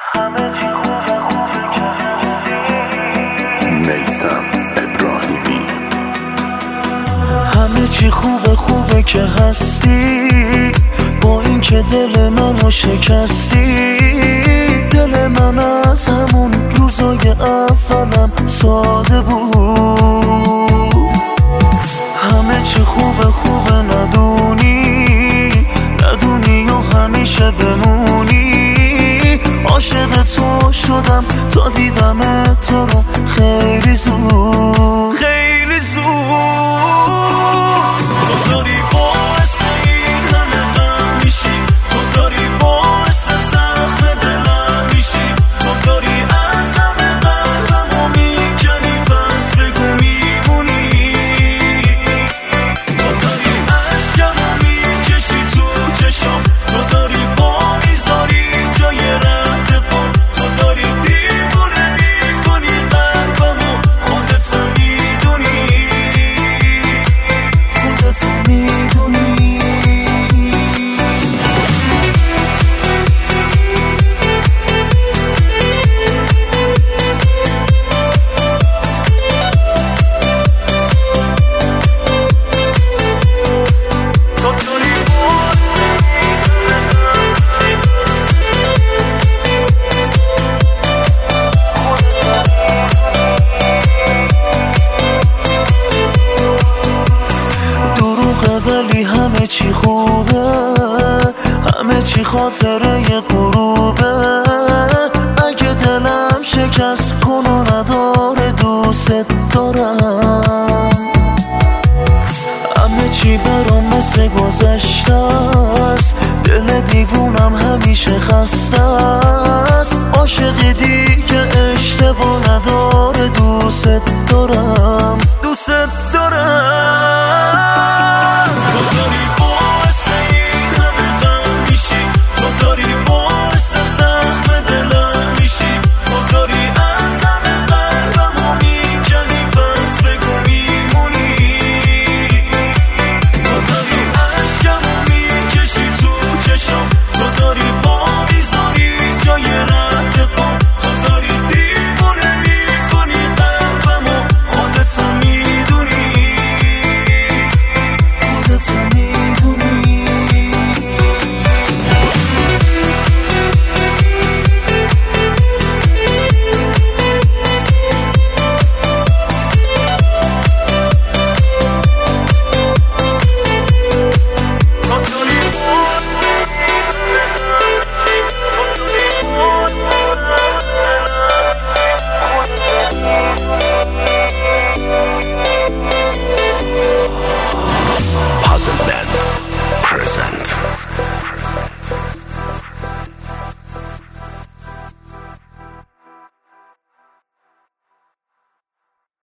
میثم ابراهیمی. همه چی خوبه خوبه که هستی، با این که دل منو شکستی. دل من از همون روزای اولم ساده بود. همه چی خوبه خوبه ندونی و همیشه بمونی. عاشق تو شدم تا دیدم تو رو خیلی زود، خیلی زود. تو داری باعث این همه غم میشی، تو داری باعث زخم دلم میشی. تو داری از همه قلبمو میکنی، پس بگو میمونی. تو داری عشقمو میکشی تو چشام، تو داری با میذاری جای رد پام. تو داری دیوونه میکنی قلبمو، خودت میدونی، خودت میدونی. ولی همه چی خوبه، همه چی خاطره ی غروبه. اگه دلم شکست کن و نداره دوست دارم. همه چی برام مثل گذشته است، دل دیوونم همیشه خسته است. عاشق دیگه اشتباه نداره دوست دارم.